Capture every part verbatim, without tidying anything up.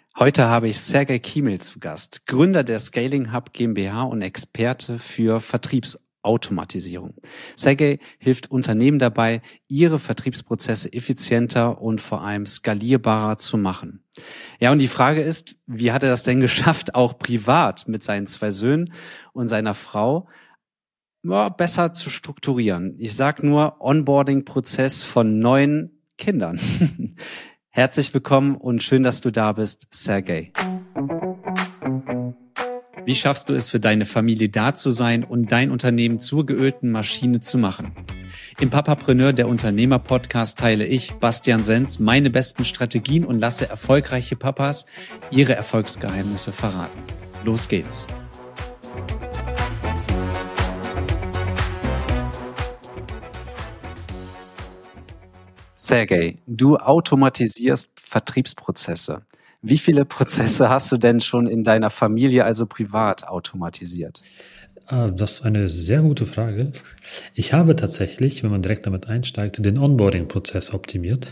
Heute habe ich Sergej Kiemel zu Gast, Gründer der Scaling Hub GmbH und Experte für Vertriebsautomatisierung. Sergej hilft Unternehmen dabei, ihre Vertriebsprozesse effizienter und vor allem skalierbarer zu machen. Ja, und die Frage ist, wie hat er das denn geschafft, auch privat mit seinen zwei Söhnen und seiner Frau ja, besser zu strukturieren? Ich sag nur Onboarding-Prozess von neuen Kindern. Herzlich willkommen und schön, dass du da bist, Sergej. Wie schaffst du es für deine Familie da zu sein und dein Unternehmen zur geölten Maschine zu machen? Im Papapreneur, der Unternehmer-Podcast, teile ich, Bastian Senz, meine besten Strategien und lasse erfolgreiche Papas ihre Erfolgsgeheimnisse verraten. Los geht's. Sergej, du automatisierst Vertriebsprozesse. Wie viele Prozesse hast du denn schon in deiner Familie, also privat, automatisiert? Das ist eine sehr gute Frage. Ich habe tatsächlich, wenn man direkt damit einsteigt, den Onboarding-Prozess optimiert.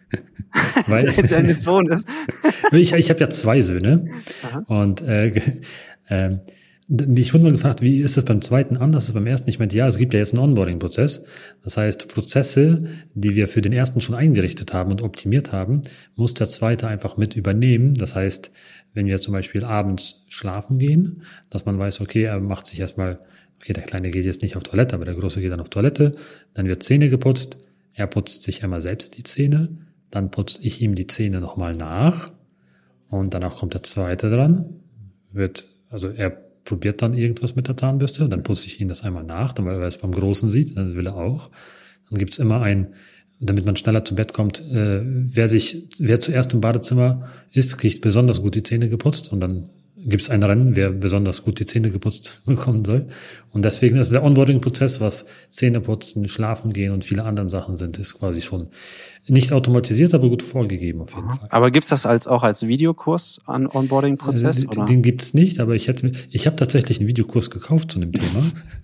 Weil Dein Sohn ist. ich ich habe ja zwei Söhne. Aha. Und äh, äh, ich wurde mal gefragt, wie ist es beim zweiten anders als beim ersten? Ich meinte, ja, es gibt ja jetzt einen Onboarding-Prozess. Das heißt, Prozesse, die wir für den ersten schon eingerichtet haben und optimiert haben, muss der zweite einfach mit übernehmen. Das heißt, wenn wir zum Beispiel abends schlafen gehen, dass man weiß, okay, er macht sich erstmal, okay, der Kleine geht jetzt nicht auf Toilette, aber der Große geht dann auf Toilette, dann wird Zähne geputzt, er putzt sich einmal selbst die Zähne, dann putze ich ihm die Zähne nochmal nach und danach kommt der Zweite dran, wird, also er probiert dann irgendwas mit der Zahnbürste und dann putze ich ihn das einmal nach, dann, weil er es beim Großen sieht, dann will er auch. Dann gibt's immer ein, damit man schneller zu Bett kommt, äh, wer sich, wer zuerst im Badezimmer ist, kriegt besonders gut die Zähne geputzt und dann gibt's ein Rennen, wer besonders gut die Zähne geputzt bekommen soll. Und deswegen ist der Onboarding-Prozess, was Zähne putzen, schlafen gehen und viele andere Sachen sind, ist quasi schon nicht automatisiert, aber gut vorgegeben auf jeden Aha. Fall. Aber gibt's das als auch als Videokurs an Onboarding-Prozess? Den, den gibt's nicht, aber ich hätte, ich habe tatsächlich einen Videokurs gekauft zu dem Thema.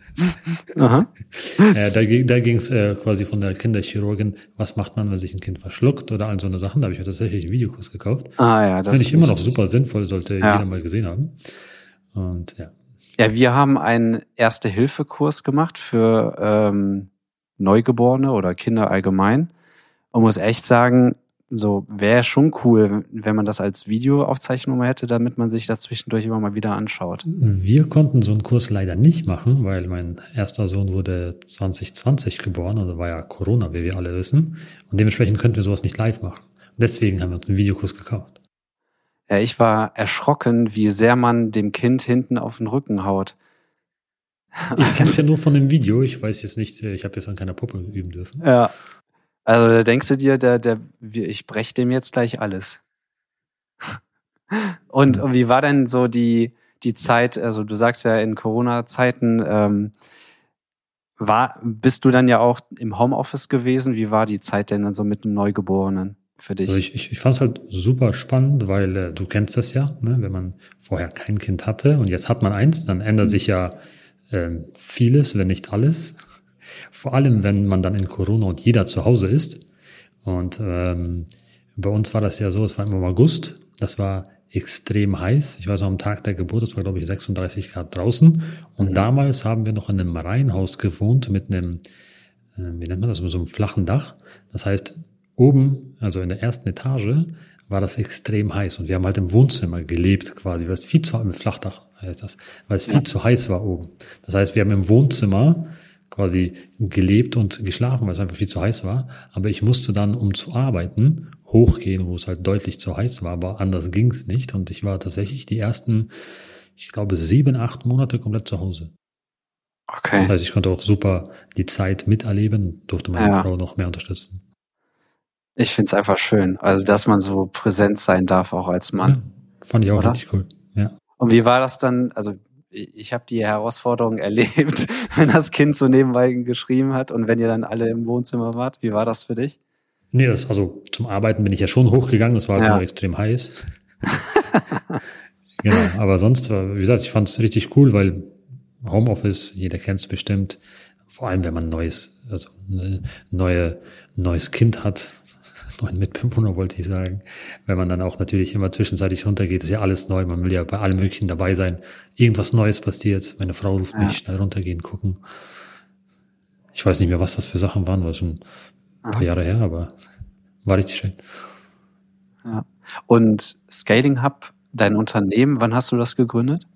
Aha. Ja, da da ging es äh, quasi von der Kinderchirurgin, was macht man, wenn sich ein Kind verschluckt oder all so eine Sachen. Da habe ich tatsächlich einen Videokurs gekauft. Ah ja, das finde ich immer noch super sinnvoll, sollte ja. jeder mal gesehen haben. Und ja. Ja, wir haben einen Erste-Hilfe-Kurs gemacht für ähm, Neugeborene oder Kinder allgemein und muss echt sagen, so wäre schon cool, wenn man das als Videoaufzeichnung hätte, damit man sich das zwischendurch immer mal wieder anschaut. Wir konnten so einen Kurs leider nicht machen, weil mein erster Sohn wurde zwanzig zwanzig geboren und da war ja Corona, wie wir alle wissen. Und dementsprechend könnten wir sowas nicht live machen. Und deswegen haben wir uns einen Videokurs gekauft. Ja, ich war erschrocken, wie sehr man dem Kind hinten auf den Rücken haut. Ich kenne es ja nur von dem Video. Ich weiß jetzt nicht, ich habe jetzt an keiner Puppe üben dürfen. Ja. Also da denkst du dir, der, der, ich brech dem jetzt gleich alles. Und, und wie war denn so die die Zeit? Also du sagst ja in Corona-Zeiten ähm, war, bist du dann ja auch im Homeoffice gewesen? Wie war die Zeit denn dann so mit einem Neugeborenen für dich? Also ich ich, ich fand es halt super spannend, weil äh, du kennst das ja, ne? Wenn man vorher kein Kind hatte und jetzt hat man eins, dann ändert sich ja ähm, vieles, wenn nicht alles. Vor allem, wenn man dann in Corona und jeder zu Hause ist. Und ähm, bei uns war das ja so, es war immer im August, das war extrem heiß. Ich weiß noch, am Tag der Geburt, es war glaube ich sechsunddreißig Grad draußen. Und mhm. damals haben wir noch in einem Reihenhaus gewohnt mit einem, äh, wie nennt man das, mit so einem flachen Dach. Das heißt, oben, also in der ersten Etage, war das extrem heiß. Und wir haben halt im Wohnzimmer gelebt quasi, weil es viel zu, im Flachdach heißt das, weil es viel ja. zu heiß war oben. Das heißt, wir haben im Wohnzimmer quasi gelebt und geschlafen, weil es einfach viel zu heiß war. Aber ich musste dann, um zu arbeiten, hochgehen, wo es halt deutlich zu heiß war, aber anders ging es nicht. Und ich war tatsächlich die ersten, ich glaube, sieben, acht Monate komplett zu Hause. Okay. Das heißt, ich konnte auch super die Zeit miterleben, durfte meine ja. Frau noch mehr unterstützen. Ich find's einfach schön, also dass man so präsent sein darf, auch als Mann. Ja, fand ich auch oder? Richtig cool. Ja. Und wie war das dann, also ich habe die Herausforderung erlebt, wenn das Kind so nebenbei geschrieben hat und wenn ihr dann alle im Wohnzimmer wart. Wie war das für dich? Nee, das, also zum Arbeiten bin ich ja schon hochgegangen, das war halt ja. nur extrem heiß. Genau, aber sonst, wie gesagt, ich fand es richtig cool, weil Homeoffice, jeder kennt es bestimmt, vor allem wenn man ein neues, also ein neue, neues Kind hat, neuen Mitbewohner, wollte ich sagen. Wenn man dann auch natürlich immer zwischenzeitlich runtergeht, ist ja alles neu. Man will ja bei allem Möglichen dabei sein. Irgendwas Neues passiert. Meine Frau ruft mich, ja. Schnell runtergehen, gucken. Ich weiß nicht mehr, was das für Sachen waren, war schon ein paar Jahre her, aber war richtig schön. Ja. Und Scaling Hub, dein Unternehmen, wann hast du das gegründet?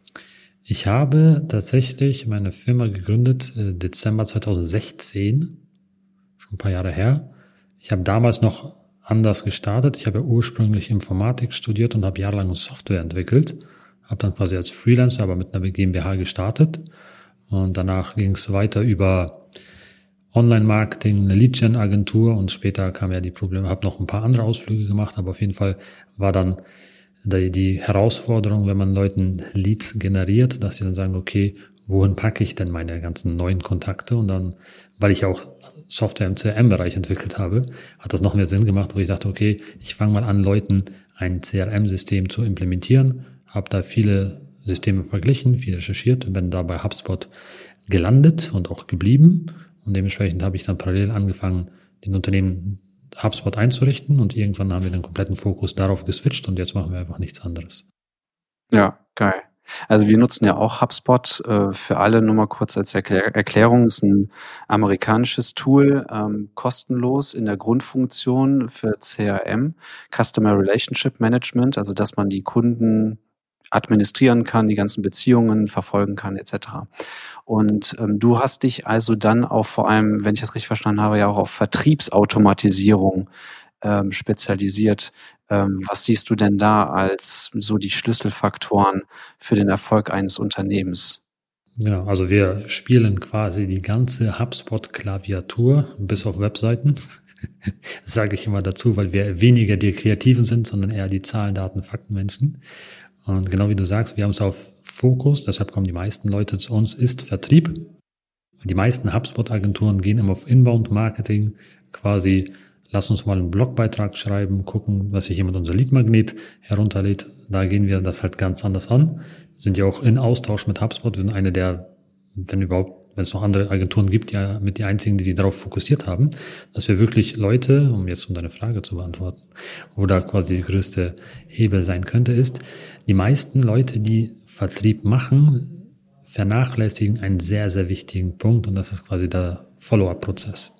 Ich habe tatsächlich meine Firma gegründet äh, Dezember zweitausendsechzehn, schon ein paar Jahre her. Ich habe damals noch anders gestartet. Ich habe ja ursprünglich Informatik studiert und habe jahrelang Software entwickelt. Habe dann quasi als Freelancer, aber mit einer GmbH gestartet. Und danach ging es weiter über Online-Marketing, eine Lead-Gen-Agentur und später kamen ja die Probleme. Habe noch ein paar andere Ausflüge gemacht, aber auf jeden Fall war dann die, die Herausforderung, wenn man Leuten Leads generiert, dass sie dann sagen, okay, wohin packe ich denn meine ganzen neuen Kontakte? Und dann, weil ich auch Software im C R M-Bereich entwickelt habe, hat das noch mehr Sinn gemacht, wo ich dachte, okay, ich fange mal an, Leuten ein C R M-System zu implementieren, habe da viele Systeme verglichen, viel recherchiert und bin da bei HubSpot gelandet und auch geblieben. Und dementsprechend habe ich dann parallel angefangen, den Unternehmen HubSpot einzurichten und irgendwann haben wir den kompletten Fokus darauf geswitcht und jetzt machen wir einfach nichts anderes. Ja, geil. Also wir nutzen ja auch HubSpot äh, für alle, nur mal kurz als Erklär- Erklärung, ist ein amerikanisches Tool, ähm, kostenlos in der Grundfunktion für C R M, Customer Relationship Management, also dass man die Kunden administrieren kann, die ganzen Beziehungen verfolgen kann, et cetera. Und ähm, du hast dich also dann auch vor allem, wenn ich das richtig verstanden habe, ja auch auf Vertriebsautomatisierung ähm, spezialisiert. Ähm, was siehst du denn da als so die Schlüsselfaktoren für den Erfolg eines Unternehmens? Ja, also wir spielen quasi die ganze HubSpot-Klaviatur bis auf Webseiten. Das sage ich immer dazu, weil wir weniger die Kreativen sind, sondern eher die Zahlen, Daten, Fakten Menschen. Und genau wie du sagst, wir haben es auf Fokus, deshalb kommen die meisten Leute zu uns, ist Vertrieb. Die meisten HubSpot-Agenturen gehen immer auf Inbound-Marketing, quasi lass uns mal einen Blogbeitrag schreiben, gucken, was sich jemand unser Lead-Magnet herunterlädt. Da gehen wir das halt ganz anders an. Wir sind ja auch in Austausch mit HubSpot. Wir sind eine der, wenn überhaupt, wenn es noch andere Agenturen gibt, ja mit die einzigen, die sich darauf fokussiert haben, dass wir wirklich Leute, um jetzt um deine Frage zu beantworten, oder quasi die größte Hebel sein könnte, ist, die meisten Leute, die Vertrieb machen, vernachlässigen einen sehr, sehr wichtigen Punkt und das ist quasi der Follow-up-Prozess.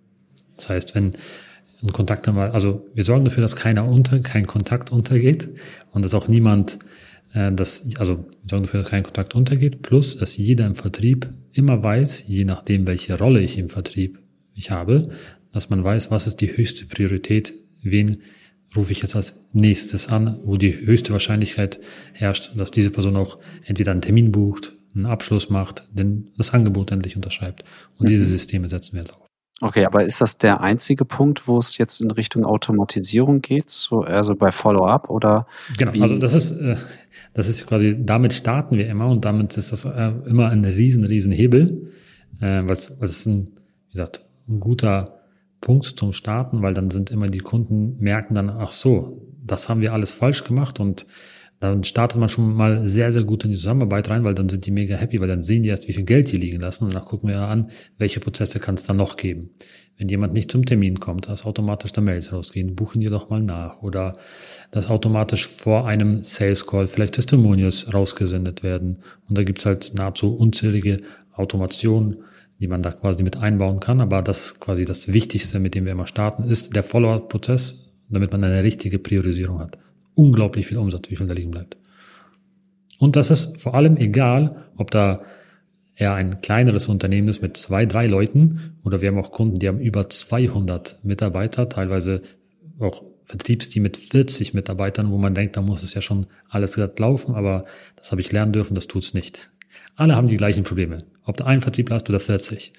Das heißt, wenn ein Kontakt einmal, also wir sorgen dafür, dass keiner unter, kein Kontakt untergeht und dass auch niemand, äh, dass, also wir sorgen dafür, dass kein Kontakt untergeht, plus, dass jeder im Vertrieb immer weiß, je nachdem, welche Rolle ich im Vertrieb ich habe, dass man weiß, was ist die höchste Priorität, wen rufe ich jetzt als nächstes an, wo die höchste Wahrscheinlichkeit herrscht, dass diese Person auch entweder einen Termin bucht, einen Abschluss macht, denn das Angebot endlich unterschreibt. Und diese Systeme setzen wir drauf. Okay, aber ist das der einzige Punkt, wo es jetzt in Richtung Automatisierung geht, so, also bei Follow-up oder? Genau, wie? Also das ist, äh, das ist quasi, damit starten wir immer und damit ist das äh, immer ein riesen, riesen Hebel, äh, weil es ist ein, wie gesagt, ein guter Punkt zum Starten, weil dann sind immer die Kunden merken dann, ach so, das haben wir alles falsch gemacht und dann startet man schon mal sehr, sehr gut in die Zusammenarbeit rein, weil dann sind die mega happy, weil dann sehen die erst, wie viel Geld die liegen lassen und danach gucken wir an, welche Prozesse kann es dann noch geben. Wenn jemand nicht zum Termin kommt, dass automatisch da Mails rausgehen, buchen die doch mal nach oder dass automatisch vor einem Sales Call vielleicht Testimonials rausgesendet werden und da gibt's halt nahezu unzählige Automationen, die man da quasi mit einbauen kann, aber das quasi das Wichtigste, mit dem wir immer starten, ist der Follow-up-Prozess, damit man eine richtige Priorisierung hat. Unglaublich viel Umsatz, wie viel da liegen bleibt. Und das ist vor allem egal, ob da eher ein kleineres Unternehmen ist mit zwei, drei Leuten oder wir haben auch Kunden, die haben über zweihundert Mitarbeiter, teilweise auch Vertriebsteam mit vierzig Mitarbeitern, wo man denkt, da muss es ja schon alles glatt laufen, aber das habe ich lernen dürfen, das tut's nicht. Alle haben die gleichen Probleme, ob du einen Vertriebler hast oder vierzig.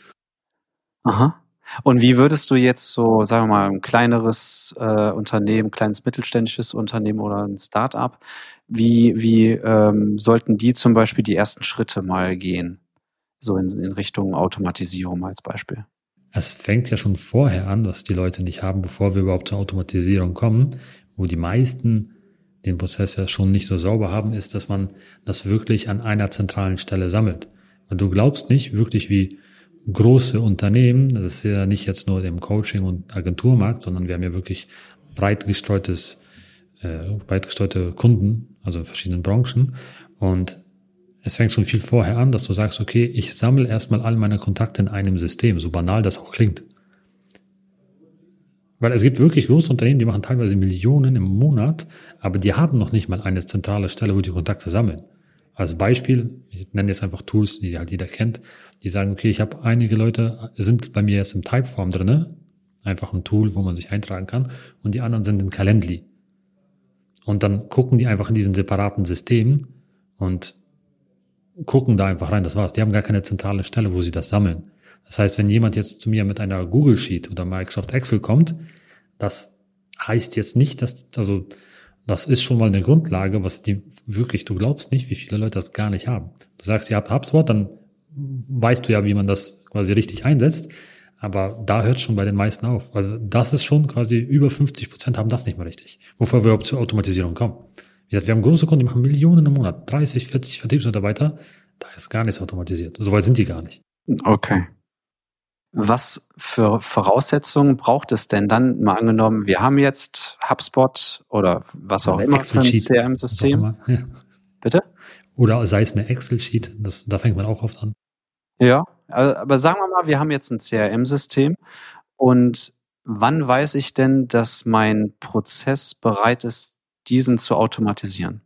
Aha. Und wie würdest du jetzt so, sagen wir mal, ein kleineres äh, Unternehmen, kleines mittelständisches Unternehmen oder ein Start-up, wie, wie ähm, sollten die zum Beispiel die ersten Schritte mal gehen? So in, in Richtung Automatisierung als Beispiel. Es fängt ja schon vorher an, was die Leute nicht haben, bevor wir überhaupt zur Automatisierung kommen, wo die meisten den Prozess ja schon nicht so sauber haben, ist, dass man das wirklich an einer zentralen Stelle sammelt. Und du glaubst nicht wirklich, wie große Unternehmen, das ist ja nicht jetzt nur im Coaching- und Agenturmarkt, sondern wir haben ja wirklich breit gestreutes, äh, breit gestreute Kunden, also in verschiedenen Branchen. Und es fängt schon viel vorher an, dass du sagst, okay, ich sammle erstmal all meine Kontakte in einem System, so banal das auch klingt. Weil es gibt wirklich große Unternehmen, die machen teilweise Millionen im Monat, aber die haben noch nicht mal eine zentrale Stelle, wo die Kontakte sammeln. Als Beispiel, ich nenne jetzt einfach Tools, die halt jeder kennt, die sagen, okay, ich habe einige Leute, sind bei mir jetzt im Typeform drinne, einfach ein Tool, wo man sich eintragen kann, und die anderen sind in Calendly. Und dann gucken die einfach in diesen separaten Systemen und gucken da einfach rein, das war's. Die haben gar keine zentrale Stelle, wo sie das sammeln. Das heißt, wenn jemand jetzt zu mir mit einer Google Sheet oder Microsoft Excel kommt, das heißt jetzt nicht, dass, also das ist schon mal eine Grundlage, was die wirklich, du glaubst nicht, wie viele Leute das gar nicht haben. Du sagst, ihr habt HubSpot, dann weißt du ja, wie man das quasi richtig einsetzt, aber da hört schon bei den meisten auf. Also das ist schon quasi über fünfzig Prozent haben das nicht mal richtig, bevor wir überhaupt zur Automatisierung kommen. Wie gesagt, wir haben große Kunden, die machen Millionen im Monat, dreißig, vierzig Vertriebsmitarbeiter, da ist gar nichts automatisiert. Soweit sind die gar nicht. Okay. Was für Voraussetzungen braucht es denn dann, mal angenommen, wir haben jetzt HubSpot oder was auch immer für ein C R M-System? Ja. Bitte? Oder sei es eine Excel-Sheet, das, da fängt man auch oft an. Ja, aber sagen wir mal, wir haben jetzt ein C R M-System und wann weiß ich denn, dass mein Prozess bereit ist, diesen zu automatisieren?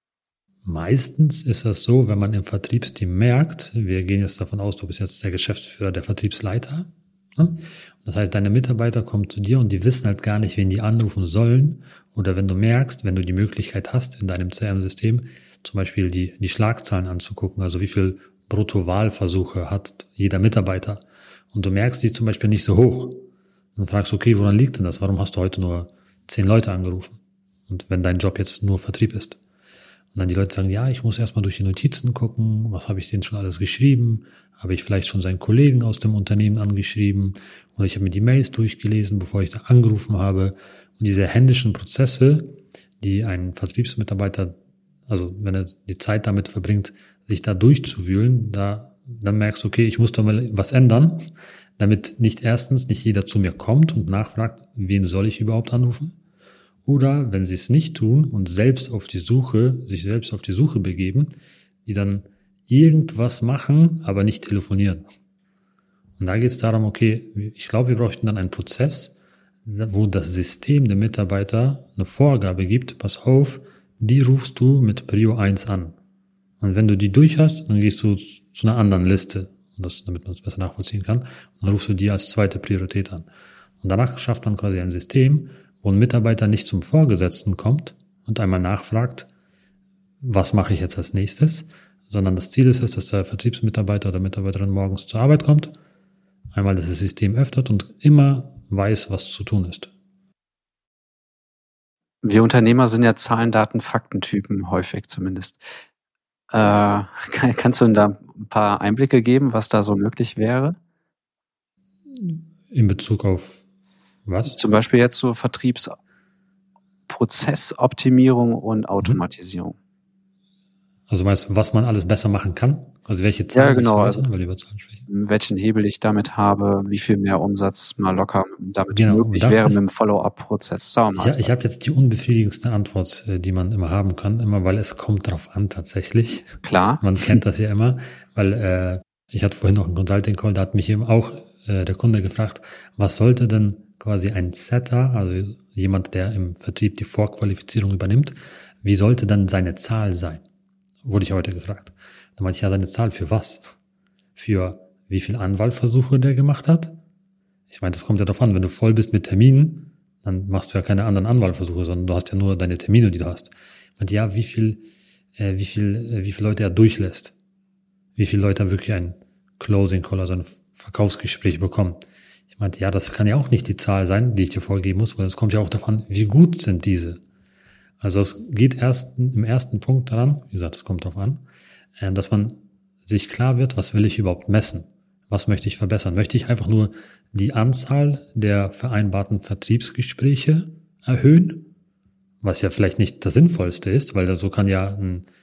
Meistens ist das so, wenn man im Vertriebsteam merkt, wir gehen jetzt davon aus, du bist jetzt der Geschäftsführer, der Vertriebsleiter. Ne? Das heißt, deine Mitarbeiter kommen zu dir und die wissen halt gar nicht, wen die anrufen sollen. Oder wenn du merkst, wenn du die Möglichkeit hast, in deinem C R M-System zum Beispiel die, die Schlagzahlen anzugucken, also wie viel Bruttowahlversuche hat jeder Mitarbeiter. Und du merkst die zum Beispiel nicht so hoch. Dann fragst du, okay, woran liegt denn das? Warum hast du heute nur zehn Leute angerufen? Und wenn dein Job jetzt nur Vertrieb ist. Und dann die Leute sagen, ja, ich muss erstmal durch die Notizen gucken, was habe ich denen schon alles geschrieben? Habe ich vielleicht schon seinen Kollegen aus dem Unternehmen angeschrieben? Oder ich habe mir die Mails durchgelesen, bevor ich da angerufen habe. Und diese händischen Prozesse, die ein Vertriebsmitarbeiter, also wenn er die Zeit damit verbringt, sich da durchzuwühlen, da dann merkst du, okay, ich muss da mal was ändern, damit nicht erstens nicht jeder zu mir kommt und nachfragt, wen soll ich überhaupt anrufen? Oder wenn sie es nicht tun und selbst auf die Suche, sich selbst auf die Suche begeben, die dann irgendwas machen, aber nicht telefonieren. Und da geht es darum, okay, ich glaube, wir bräuchten dann einen Prozess, wo das System der Mitarbeiter eine Vorgabe gibt, pass auf, die rufst du mit Prio eins an. Und wenn du die durch hast, dann gehst du zu einer anderen Liste, und das, damit man es besser nachvollziehen kann, und dann rufst du die als zweite Priorität an. Und danach schafft man quasi ein System, wo ein Mitarbeiter nicht zum Vorgesetzten kommt und einmal nachfragt, was mache ich jetzt als nächstes, sondern das Ziel ist es, dass der Vertriebsmitarbeiter oder Mitarbeiterin morgens zur Arbeit kommt, einmal das System öffnet und immer weiß, was zu tun ist. Wir Unternehmer sind ja Zahlen, Daten, Faktentypen, häufig zumindest. Äh, kann, kannst du da ein paar Einblicke geben, was da so möglich wäre? In Bezug auf was? Zum Beispiel jetzt so Vertriebsprozessoptimierung und Automatisierung. Also meinst du, was man alles besser machen kann? Also welche Zahlen ja, genau, sich verbessern, weil über Zahlen sprechen? Welchen Hebel ich damit habe, wie viel mehr Umsatz mal locker damit genau, möglich wäre mit dem Follow-up-Prozess. Ich, ich habe jetzt die unbefriedigendste Antwort, die man immer haben kann, immer weil es kommt drauf an tatsächlich. Klar. Man kennt das ja immer, weil äh, ich hatte vorhin noch einen Consulting-Call, da hat mich eben auch äh, der Kunde gefragt, was sollte denn quasi ein Setter, also jemand, der im Vertrieb die Vorqualifizierung übernimmt, wie sollte dann seine Zahl sein? Wurde ich heute gefragt. Da meinte ich, ja, seine Zahl für was? Für wie viele Anwahlversuche der gemacht hat? Ich meine, das kommt ja darauf an, wenn du voll bist mit Terminen, dann machst du ja keine anderen Anwahlversuche, sondern du hast ja nur deine Termine, die du hast. Ich meinte, ja, wie viel, äh, wie viel, äh, wie viele Leute er durchlässt? Wie viele Leute wirklich ein Closing Call, also ein Verkaufsgespräch bekommen? Ich meinte, ja, das kann ja auch nicht die Zahl sein, die ich dir vorgeben muss, weil es kommt ja auch darauf an, wie gut sind diese. Also es geht erst im ersten Punkt daran, wie gesagt, es kommt darauf an, dass man sich klar wird, was will ich überhaupt messen? Was möchte ich verbessern? Möchte ich einfach nur die Anzahl der vereinbarten Vertriebsgespräche erhöhen? Was ja vielleicht nicht das Sinnvollste ist, weil so kann ja ein,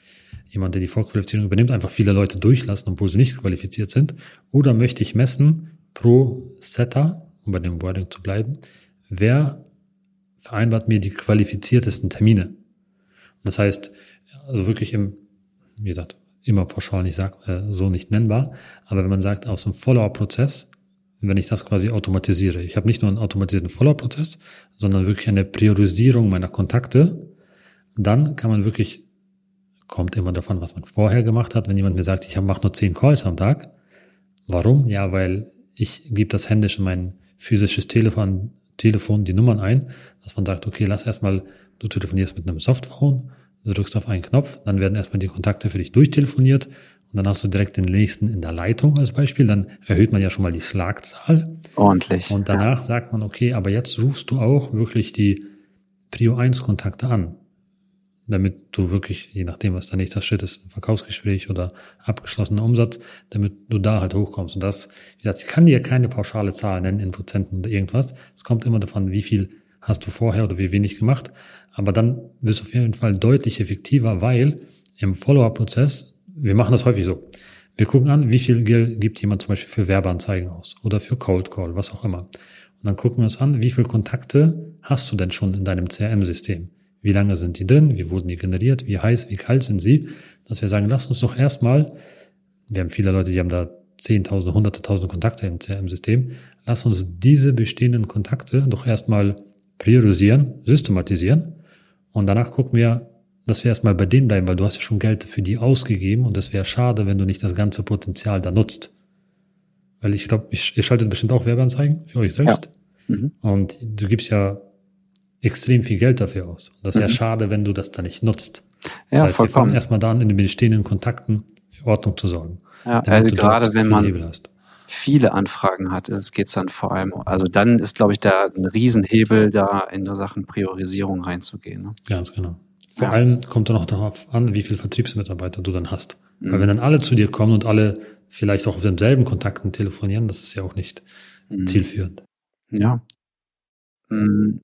jemand, der die Vorqualifizierung übernimmt, einfach viele Leute durchlassen, obwohl sie nicht qualifiziert sind? Oder möchte ich messen pro Setter, um bei dem Wording zu bleiben, wer vereinbart mir die qualifiziertesten Termine? Und das heißt, also wirklich im, wie gesagt, immer pauschal nicht sagt, äh, so nicht nennbar, aber wenn man sagt, aus dem Follower-Prozess, wenn ich das quasi automatisiere, ich habe nicht nur einen automatisierten Follower-Prozess, sondern wirklich eine Priorisierung meiner Kontakte, dann kann man wirklich, kommt immer davon, was man vorher gemacht hat, wenn jemand mir sagt, ich mache nur zehn Calls am Tag. Warum? Ja, weil ich gebe das händisch in mein physisches Telefon, Telefon die Nummern ein, dass man sagt, okay, lass erstmal, du telefonierst mit einem Softphone, du drückst auf einen Knopf, dann werden erstmal die Kontakte für dich durchtelefoniert und dann hast du direkt den nächsten in der Leitung als Beispiel, dann erhöht man ja schon mal die Schlagzahl. Ordentlich. Und danach ja. sagt man, okay, aber jetzt rufst du auch wirklich die Prio eins Kontakte an, damit du wirklich, je nachdem, was der nächste Schritt ist, ein Verkaufsgespräch oder abgeschlossener Umsatz, damit du da halt hochkommst. Und das, wie gesagt, ich kann dir keine pauschale Zahl nennen in Prozenten oder irgendwas. Es kommt immer davon, wie viel hast du vorher oder wie wenig gemacht. Aber dann wirst du auf jeden Fall deutlich effektiver, weil im Follower-Prozess, wir machen das häufig so. Wir gucken an, wie viel Geld gibt jemand zum Beispiel für Werbeanzeigen aus oder für Cold Call, was auch immer. Und dann gucken wir uns an, wie viele Kontakte hast du denn schon in deinem C R M-System? Wie lange sind die drin? Wie wurden die generiert? Wie heiß, wie kalt sind sie? Dass wir sagen, lass uns doch erstmal, wir haben viele Leute, die haben da zehntausend, hunderte, tausend Kontakte im C R M-System. Lass uns diese bestehenden Kontakte doch erstmal priorisieren, systematisieren. Und danach gucken wir, dass wir erstmal bei denen bleiben, weil du hast ja schon Geld für die ausgegeben und es wäre schade, wenn du nicht das ganze Potenzial da nutzt. Weil ich glaube, ihr schaltet bestimmt auch Werbeanzeigen für euch selbst. Ja. Mhm. Und du gibst ja extrem viel Geld dafür aus. Und das ist mhm. ja schade, wenn du das dann nicht nutzt. Das ja, heißt, wir fangen erstmal da an, in den bestehenden Kontakten für Ordnung zu sorgen. Ja, also gerade wenn man viele Anfragen hat, geht es dann vor allem, also dann ist, glaube ich, da ein Riesenhebel, da in der Sachen Priorisierung reinzugehen. Ne? Ganz genau. Vor ja. allem kommt dann auch darauf an, wie viele Vertriebsmitarbeiter du dann hast. Mhm. Weil wenn dann alle zu dir kommen und alle vielleicht auch auf denselben Kontakten telefonieren, das ist ja auch nicht mhm. zielführend. Ja. Mhm.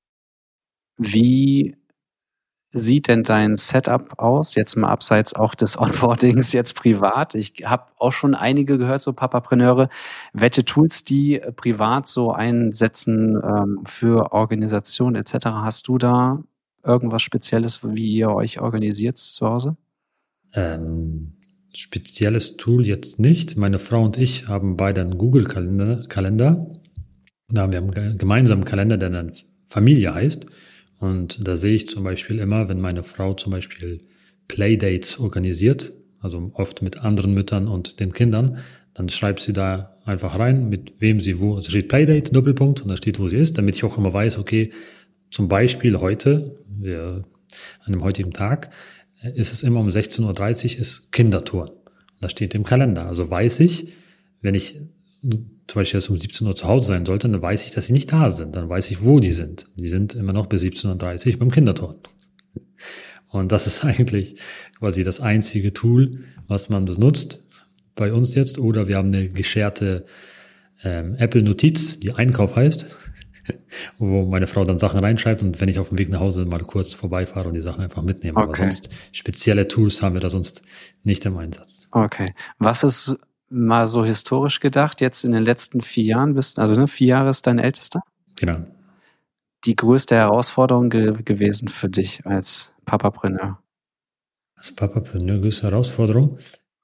Wie sieht denn dein Setup aus? Jetzt mal abseits auch des Onboardings, jetzt privat. Ich habe auch schon einige gehört, so Papapreneure, welche Tools die privat so einsetzen ähm, für Organisation et cetera. Hast du da irgendwas Spezielles, wie ihr euch organisiert zu Hause? Ähm, spezielles Tool jetzt nicht. Meine Frau und ich haben beide einen Google-Kalender. Kalender. Da haben wir einen gemeinsamen Kalender, der dann Familie heißt. Und da sehe ich zum Beispiel immer, wenn meine Frau zum Beispiel Playdates organisiert, also oft mit anderen Müttern und den Kindern, dann schreibt sie da einfach rein, mit wem sie wo, es steht Playdate, Doppelpunkt, und da steht, wo sie ist, damit ich auch immer weiß, okay, zum Beispiel heute, ja, an dem heutigen Tag, ist es immer um sechzehn Uhr dreißig ist Kindertouren. Und das steht im Kalender. Also weiß ich, wenn ich zum Beispiel jetzt um siebzehn Uhr zu Hause sein sollte, dann weiß ich, dass sie nicht da sind. Dann weiß ich, wo die sind. Die sind immer noch bis siebzehn Uhr dreißig beim Kinderturnen. Und das ist eigentlich quasi das einzige Tool, was man benutzt bei uns jetzt. Oder wir haben eine gescherte ähm, Apple-Notiz, die Einkauf heißt, wo meine Frau dann Sachen reinschreibt und wenn ich auf dem Weg nach Hause mal kurz vorbeifahre und die Sachen einfach mitnehme. Okay. Aber sonst spezielle Tools haben wir da sonst nicht im Einsatz. Okay. Was ist mal so historisch gedacht, jetzt in den letzten vier Jahren bist, also ne, vier Jahre ist dein Ältester? Genau. Die größte Herausforderung ge- gewesen für dich als Papapreneur? Als Papapreneur, größte Herausforderung?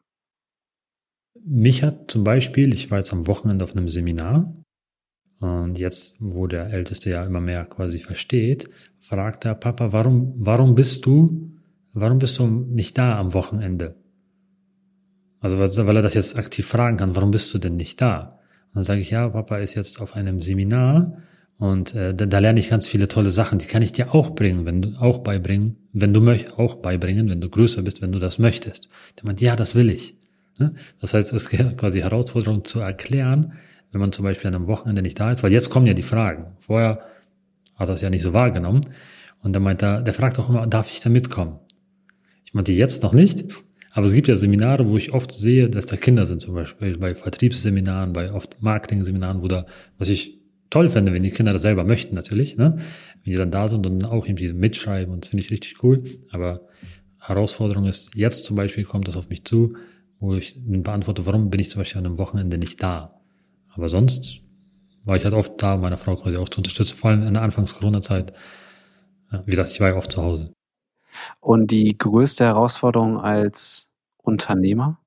Mich hat zum Beispiel, ich war jetzt am Wochenende auf einem Seminar und jetzt, wo der Älteste ja immer mehr quasi versteht, fragt er, Papa, warum, warum bist du, warum bist du nicht da am Wochenende? Also weil er das jetzt aktiv fragen kann, warum bist du denn nicht da? Und dann sage ich, ja, Papa ist jetzt auf einem Seminar und äh, da, da lerne ich ganz viele tolle Sachen, die kann ich dir auch bringen, wenn du auch beibringen, wenn du möchtest, auch beibringen, wenn du größer bist, wenn du das möchtest. Der meint, ja, das will ich. Das heißt, es ist quasi Herausforderung zu erklären, wenn man zum Beispiel an einem Wochenende nicht da ist, weil jetzt kommen ja die Fragen. Vorher hat er es ja nicht so wahrgenommen. Und dann meint er, der fragt auch immer, darf ich da mitkommen? Ich meinte jetzt noch nicht. Aber es gibt ja Seminare, wo ich oft sehe, dass da Kinder sind, zum Beispiel bei Vertriebsseminaren, bei oft Marketing-Seminaren, wo da, was ich toll fände, wenn die Kinder das selber möchten natürlich, ne? Wenn die dann da sind und dann auch irgendwie mitschreiben und das finde ich richtig cool. Aber Herausforderung ist, jetzt zum Beispiel kommt das auf mich zu, wo ich beantworte, warum bin ich zum Beispiel an einem Wochenende nicht da. Aber sonst war ich halt oft da, meine Frau quasi auch zu unterstützen, vor allem in der Anfangs-Corona-Zeit. Ja, wie gesagt, ich war ja oft zu Hause. Und die größte Herausforderung als Unternehmer?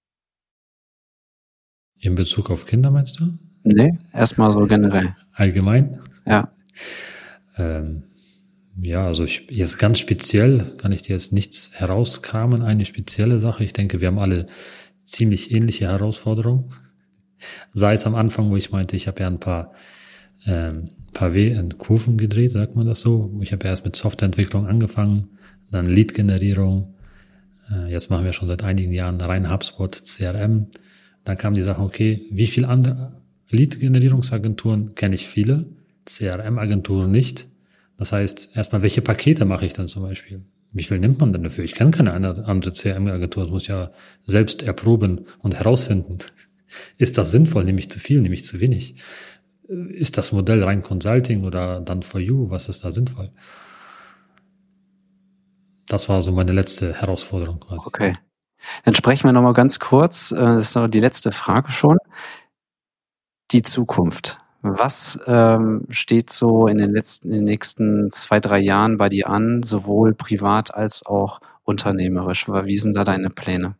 In Bezug auf Kinder meinst du? Nee, erstmal so generell. Allgemein? Ja. Ähm, ja, also ich, jetzt ganz speziell kann ich dir jetzt nichts herauskramen, eine spezielle Sache. Ich denke, wir haben alle ziemlich ähnliche Herausforderungen. Sei es am Anfang, wo ich meinte, ich habe ja ein paar ähm, paar W in Kurven gedreht, sagt man das so. Ich habe ja erst mit Softwareentwicklung angefangen, dann Lead-Generierung. Äh, jetzt machen wir schon seit einigen Jahren rein HubSpot, C R M. Dann kam die Sache, okay, wie viele andere Lead-Generierungsagenturen kenne ich viele, C R M-Agenturen nicht. Das heißt, erstmal, welche Pakete mache ich dann zum Beispiel? Wie viel nimmt man denn dafür? Ich kenne keine andere C R M-Agentur, das muss ich ja selbst erproben und herausfinden. Ist das sinnvoll? Nehme ich zu viel? Nehme ich zu wenig? Ist das Modell rein Consulting oder dann for you? Was ist da sinnvoll? Das war so meine letzte Herausforderung quasi. Okay. Dann sprechen wir nochmal ganz kurz, das ist noch die letzte Frage schon. Die Zukunft. Was ähm, steht so in den letzten, in den nächsten zwei, drei Jahren bei dir an, sowohl privat als auch unternehmerisch? Wie sind da deine Pläne?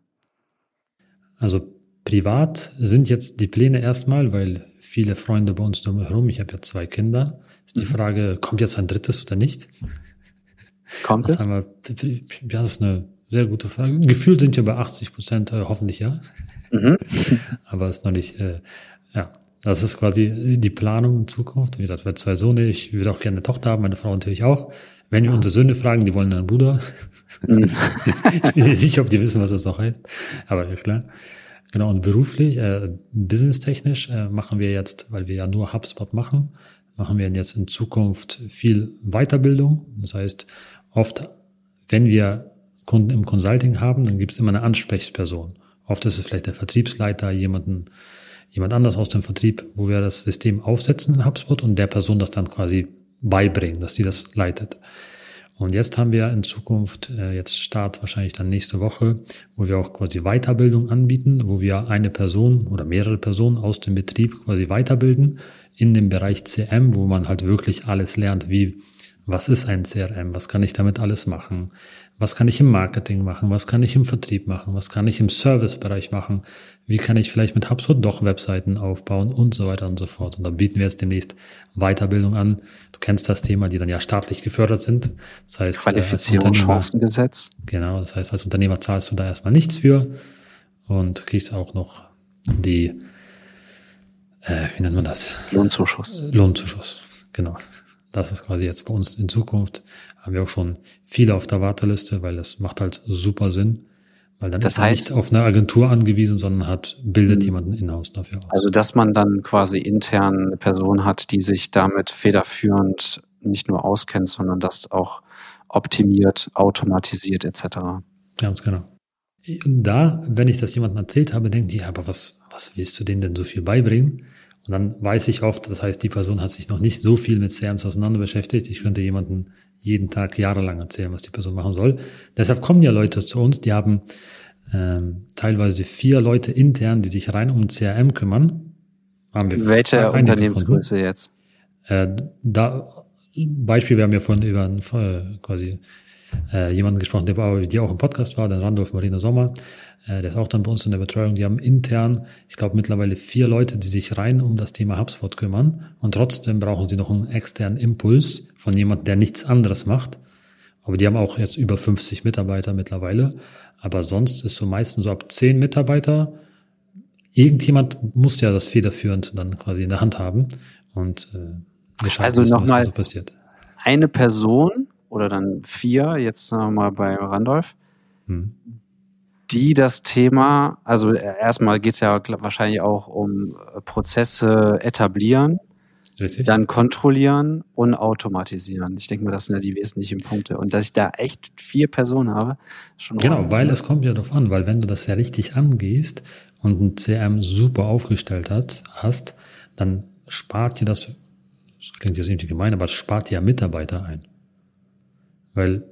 Also privat sind jetzt die Pläne erstmal, weil viele Freunde bei uns drumherum, ich habe ja zwei Kinder, ist die Frage, kommt jetzt ein drittes oder nicht? Kommt das es? Haben wir, ja, das ist eine sehr gute Frage. Gefühlt sind wir bei achtzig Prozent, äh, hoffentlich ja. Mhm. Aber es ist noch nicht, äh, ja, das ist quasi die Planung in Zukunft. Wie gesagt, wir haben zwei Söhne, ich würde auch gerne eine Tochter haben, meine Frau natürlich auch. Wenn wir unsere Söhne fragen, die wollen einen Bruder. Mhm. Ich bin nicht sicher, ob die wissen, was das noch heißt. Aber ja, klar. Genau, und beruflich, äh, businesstechnisch äh, machen wir jetzt, weil wir ja nur HubSpot machen, machen wir jetzt in Zukunft viel Weiterbildung. Das heißt, oft, wenn wir Kunden im Consulting haben, dann gibt es immer eine Ansprechperson. Oft ist es vielleicht der Vertriebsleiter, jemanden, jemand anders aus dem Vertrieb, wo wir das System aufsetzen in HubSpot und der Person das dann quasi beibringen, dass die das leitet. Und jetzt haben wir in Zukunft, äh, jetzt Start wahrscheinlich dann nächste Woche, wo wir auch quasi Weiterbildung anbieten, wo wir eine Person oder mehrere Personen aus dem Betrieb quasi weiterbilden in dem Bereich C R M, wo man halt wirklich alles lernt, wie, was ist ein C R M, was kann ich damit alles machen, was kann ich im Marketing machen, was kann ich im Vertrieb machen, was kann ich im Servicebereich machen, wie kann ich vielleicht mit HubSpot doch Webseiten aufbauen und so weiter und so fort. Und da bieten wir jetzt demnächst Weiterbildung an. Du kennst das Thema, die dann ja staatlich gefördert sind. Das heißt, Qualifizierungschancengesetz. Genau, das heißt, als Unternehmer zahlst du da erstmal nichts für und kriegst auch noch die, äh, wie nennt man das? Lohnzuschuss. Lohnzuschuss, genau. Das ist quasi jetzt bei uns in Zukunft. Haben wir auch schon viele auf der Warteliste, weil das macht halt super Sinn. Weil dann das ist man heißt, nicht auf eine Agentur angewiesen, sondern hat, bildet jemanden in-house dafür aus. Also, dass man dann quasi intern eine Person hat, die sich damit federführend nicht nur auskennt, sondern das auch optimiert, automatisiert et cetera. Ganz genau. Und da, wenn ich das jemandem erzählt habe, denken die, ja, aber was, was willst du denen denn so viel beibringen? Und dann weiß ich oft, das heißt, die Person hat sich noch nicht so viel mit C R Ms auseinander beschäftigt. Ich könnte jemanden jeden Tag jahrelang erzählen, was die Person machen soll. Deshalb kommen ja Leute zu uns, die haben ähm, teilweise vier Leute intern, die sich rein um C R M kümmern. Haben wir Welche Unternehmensgröße jetzt? Äh, da Beispiel, wir haben ja vorhin über äh, quasi äh, jemanden gesprochen, der, bei, der auch im Podcast war, den Randolph Marina Sommer. Äh, der ist auch dann bei uns in der Betreuung. Die haben intern, ich glaube, mittlerweile vier Leute, die sich rein um das Thema HubSpot kümmern. Und trotzdem brauchen sie noch einen externen Impuls von jemandem, der nichts anderes macht. Aber die haben auch jetzt über fünfzig Mitarbeiter mittlerweile. Aber sonst ist so meistens so ab zehn Mitarbeiter. Irgendjemand muss ja das federführend dann quasi in der Hand haben. Und äh, wir schauen, also wissen, nochmal was da so passiert. Eine Person oder dann vier, jetzt nochmal bei Randolph, hm. die das Thema, also erstmal geht es ja wahrscheinlich auch um Prozesse etablieren, Richtig. Dann kontrollieren und automatisieren. Ich denke mal, das sind ja die wesentlichen Punkte. Und dass ich da echt vier Personen habe, schon Genau, ordentlich. Weil es kommt ja darauf an, weil wenn du das ja richtig angehst und ein C R M super aufgestellt hat, hast, dann spart dir das, das klingt jetzt irgendwie gemein, aber das spart dir ja Mitarbeiter ein. Weil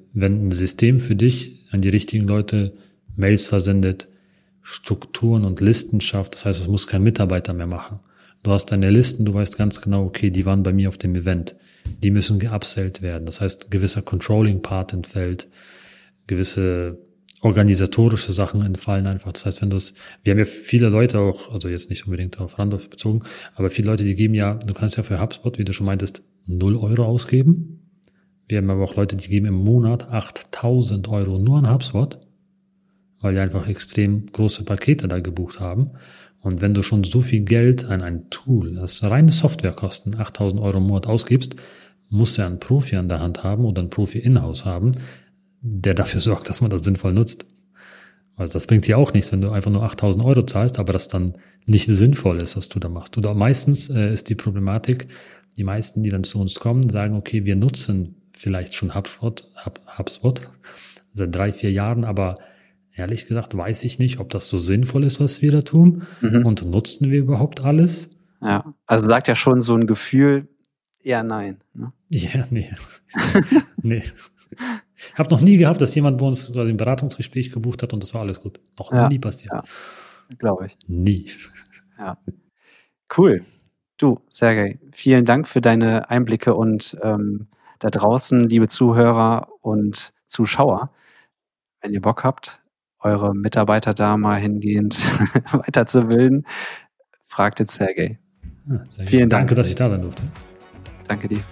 wenn ein System für dich an die richtigen Leute Mails versendet, Strukturen und Listen schafft, das heißt, es muss kein Mitarbeiter mehr machen. Du hast deine Listen, du weißt ganz genau, okay, die waren bei mir auf dem Event. Die müssen geupsellt werden. Das heißt, gewisser Controlling-Part entfällt, gewisse organisatorische Sachen entfallen einfach. Das heißt, wenn du es, wir haben ja viele Leute auch, also jetzt nicht unbedingt auf Randolph bezogen, aber viele Leute, die geben ja, du kannst ja für HubSpot, wie du schon meintest, null Euro ausgeben. Wir haben aber auch Leute, die geben im Monat achttausend Euro nur an HubSpot, weil die einfach extrem große Pakete da gebucht haben. Und wenn du schon so viel Geld an ein Tool, das reine Softwarekosten, achttausend Euro im Monat ausgibst, musst du ja einen Profi an der Hand haben oder einen Profi in-house haben, der dafür sorgt, dass man das sinnvoll nutzt. Also das bringt dir auch nichts, wenn du einfach nur achttausend Euro zahlst, aber das dann nicht sinnvoll ist, was du da machst. Du da meistens äh, ist die Problematik, die meisten, die dann zu uns kommen, sagen, okay, wir nutzen vielleicht schon HubSpot, Hub, HubSpot seit drei, vier Jahren, aber ehrlich gesagt weiß ich nicht, ob das so sinnvoll ist, was wir da tun. Mhm. Und nutzen wir überhaupt alles? Ja, also sagt ja schon so ein Gefühl, eher nein. Ne? Ja, nee. nee. Ich habe noch nie gehabt, dass jemand bei uns quasi ein Beratungsgespräch gebucht hat und das war alles gut. Noch ja, nie passiert. Ja, glaube ich. Nie. Ja. Cool. Du, Sergej, vielen Dank für deine Einblicke und ähm, da draußen, liebe Zuhörer und Zuschauer, wenn ihr Bock habt, eure Mitarbeiter da mal hingehend weiterzubilden, fragt jetzt Sergej. Ja, vielen Dank. Danke, dass ich da sein durfte. Danke dir.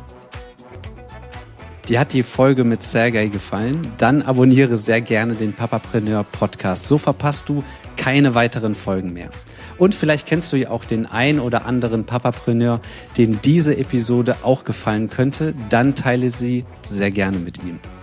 Dir hat die Folge mit Sergej gefallen? Dann abonniere sehr gerne den Papapreneur Podcast. So verpasst du keine weiteren Folgen mehr. Und vielleicht kennst du ja auch den ein oder anderen Papapreneur, den diese Episode auch gefallen könnte. Dann teile sie sehr gerne mit ihm.